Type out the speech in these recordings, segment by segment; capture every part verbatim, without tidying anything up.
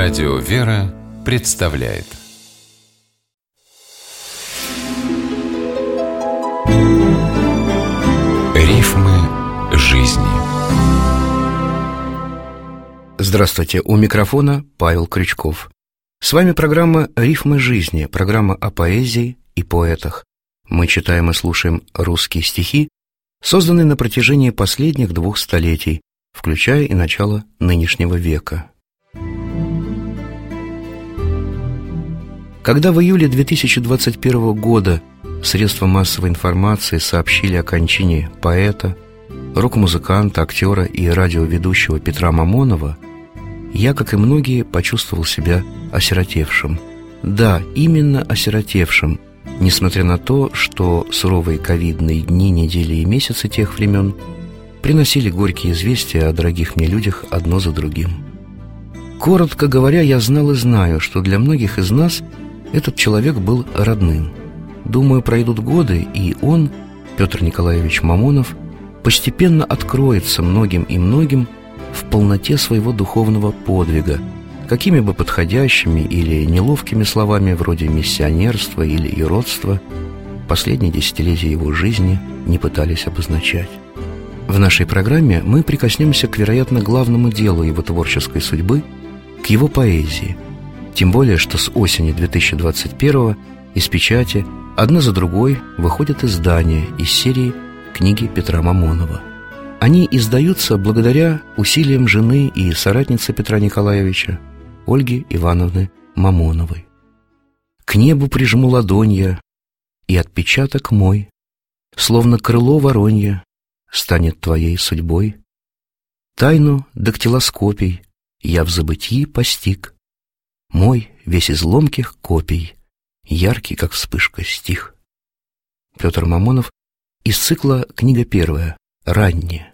Радио «Вера» представляет Рифмы жизни. Здравствуйте, у микрофона Павел Крючков. С вами программа «Рифмы жизни», программа о поэзии и поэтах. Мы читаем и слушаем русские стихи, созданные на протяжении последних двух столетий, включая и начало нынешнего века. Когда в июле две тысячи двадцать первого года средства массовой информации сообщили о кончине поэта, рок-музыканта, актера и радиоведущего Петра Мамонова, я, как и многие, почувствовал себя осиротевшим. Да, именно осиротевшим, несмотря на то, что суровые ковидные дни, недели и месяцы тех времен приносили горькие известия о дорогих мне людях одно за другим. Коротко говоря, я знал и знаю, что для многих из нас этот человек был родным. Думаю, пройдут годы, и он, Петр Николаевич Мамонов, постепенно откроется многим и многим в полноте своего духовного подвига, какими бы подходящими или неловкими словами вроде миссионерства или иродства последние десятилетия его жизни не пытались обозначать. В нашей программе мы прикоснемся к, вероятно, главному делу его творческой судьбы, к его поэзии. Тем более, что с осени две тысячи двадцать первого из печати одна за другой выходят издания из серии «Книги Петра Мамонова». Они издаются благодаря усилиям жены и соратницы Петра Николаевича, Ольги Ивановны Мамоновой. «К небу прижму ладонь я, и отпечаток мой, словно крыло воронье, станет твоей судьбой. Тайну дактилоскопий я в забытии постиг, мой весь из ломких копий, яркий, как вспышка, стих». Петр Мамонов из цикла «Книга первая. Ранняя».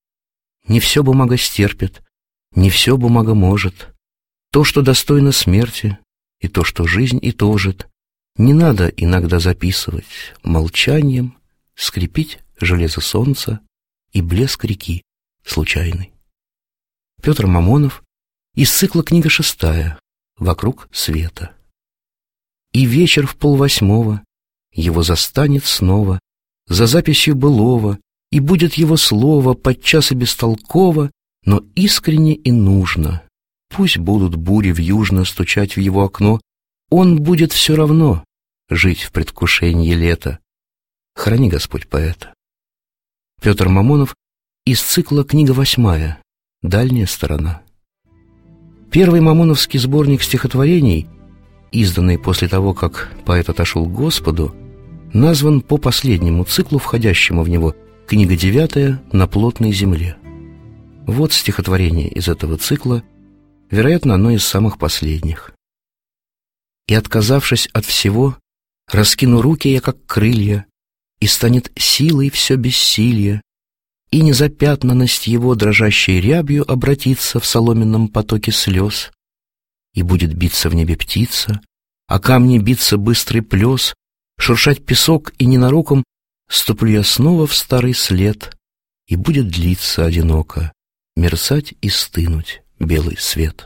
«Не все бумага стерпит, не все бумага может. То, что достойно смерти, и то, что жизнь итожит, не надо иногда записывать молчанием, скрепить железо солнца и блеск реки случайный». Петр Мамонов из цикла «Книга шестая. Вокруг света». «И вечер в полвосьмого его застанет снова за записью былого, и будет его слово подчас и бестолково, но искренне и нужно. Пусть будут бури вьюжно стучать в его окно, он будет все равно жить в предвкушении лета. Храни, Господь, поэта». Петр Мамонов из цикла «Книга восьмая. Дальняя сторона». Первый мамоновский сборник стихотворений, изданный после того, как поэт отошел к Господу, назван по последнему циклу, входящему в него, «Книга девятая. На плотной земле». Вот стихотворение из этого цикла, вероятно, одно из самых последних. «И, отказавшись от всего, раскину руки я, как крылья, и станет силой все бессилье, и незапятнанность его дрожащей рябью обратится в соломенном потоке слез, и будет биться в небе птица, а камни биться быстрый плес, шуршать песок, и ненароком ступлю я снова в старый след, и будет длиться одиноко, мерцать и стынуть белый свет».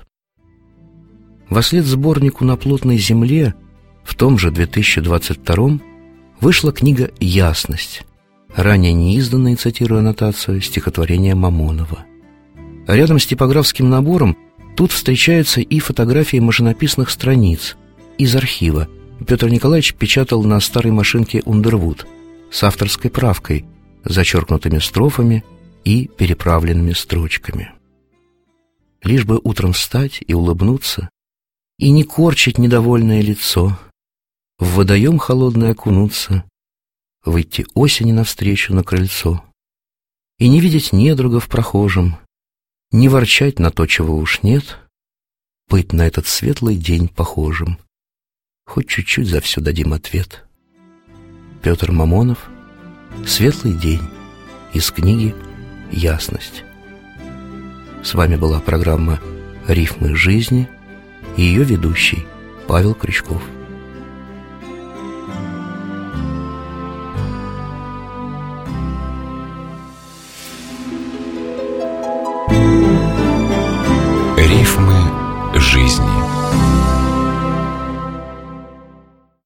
Вослед сборнику «На плотной земле» в том же две тысячи двадцать втором вышла книга «Ясность», ранее неизданная, цитирую аннотацию, стихотворение Мамонова. А рядом с типографским набором тут встречаются и фотографии машинописных страниц из архива. Петр Николаевич печатал на старой машинке «Ундервуд» с авторской правкой, зачеркнутыми строфами и переправленными строчками. Лишь бы утром встать и улыбнуться, и не корчить недовольное лицо, в водоем холодный окунуться, выйти осени навстречу на крыльцо, и не видеть недругов прохожим, не ворчать на то, чего уж нет, быть на этот светлый день похожим. Хоть чуть-чуть за все дадим ответ. Петр Мамонов. «Светлый день» из книги «Ясность». С вами была программа «Рифмы жизни» и ее ведущий Павел Крючков. Рифмы жизни. жизни.